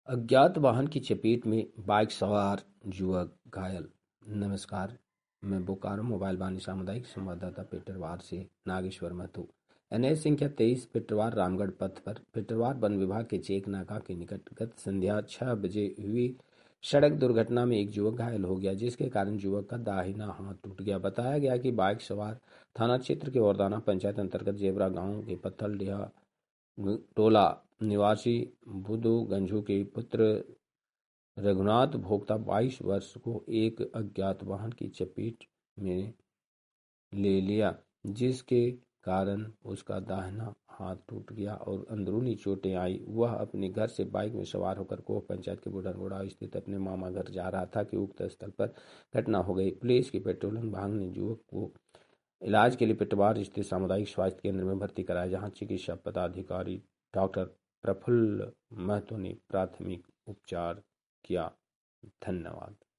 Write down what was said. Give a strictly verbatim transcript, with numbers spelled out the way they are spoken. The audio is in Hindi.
अज्ञात वाहन की चपेट में बाइक सवार युवक घायल। नमस्कार, मैं बोकारो मोबाइल वाणी सामुदायिक संवाददाता पेटरवार से नागेश्वर महतो। एनएच संख्या तेईस पेटरवार रामगढ़ पथ पर पेटरवार वन विभाग के चेक नाका के निकट गत संध्या छह बजे हुई सड़क दुर्घटना में एक युवक घायल हो गया, जिसके कारण युवक का दाहिना हाथ टूट गया। बताया गया कि बाइक सवार थाना क्षेत्र के औरदाना पंचायत अंतर्गत जेबरा गांव के पत्थल डेहा टोला निवासी बुधू गंझू के पुत्र रघुनाथ भोक्ता बाईस वर्ष को एक अज्ञात वाहन की चपेट में ले लिया, जिसके कारण उसका दाहिना हाथ टूट गया और अंदरूनी चोटें आई। वह अपने घर से बाइक में सवार होकर कोह पंचायत के बुढ़नगोड़ा स्थित अपने मामा घर जा रहा था कि उक्त स्थल पर घटना हो गई। पुलिस की पेट्रोलिंग विभाग ने युवक को इलाज के लिए पेटवार स्थित सामुदायिक स्वास्थ्य केंद्र में भर्ती कराया, जहां चिकित्सा पदाधिकारी डॉक्टर प्रफुल्ल महतो ने प्राथमिक उपचार किया। धन्यवाद।